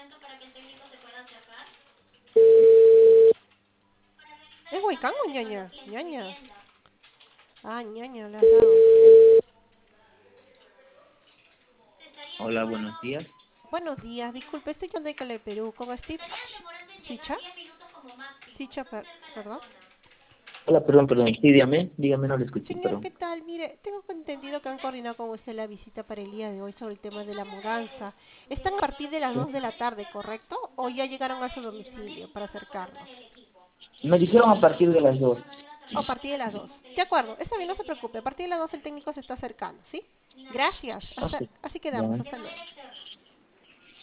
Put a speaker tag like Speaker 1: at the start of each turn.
Speaker 1: ¿Es Huaycán o ñaña? Ñaña. Ah, ñaña, le has dado.
Speaker 2: Hola, buenos días.
Speaker 1: Buenos días, disculpe, estoy llamando de Cali, Perú, con Steve Chicha. Chicha, perdón.
Speaker 2: Hola, perdón. Sí, dígame, no lo escuché,
Speaker 1: Señor,
Speaker 2: perdón.
Speaker 1: ¿qué tal? Mire, tengo entendido que han coordinado con usted la visita para el día de hoy sobre el tema de la mudanza. Están a partir de las
Speaker 2: Sí.
Speaker 1: 2 de la tarde, ¿correcto? ¿O ya llegaron a su domicilio para acercarnos?
Speaker 2: Me dijeron a partir de las 2.
Speaker 1: O a partir de las 2. De acuerdo, está bien, no se preocupe. A partir de las 2 el técnico se está acercando, ¿sí? Gracias.
Speaker 2: Ok.
Speaker 1: Así
Speaker 2: Ya.
Speaker 1: quedamos. Hasta luego.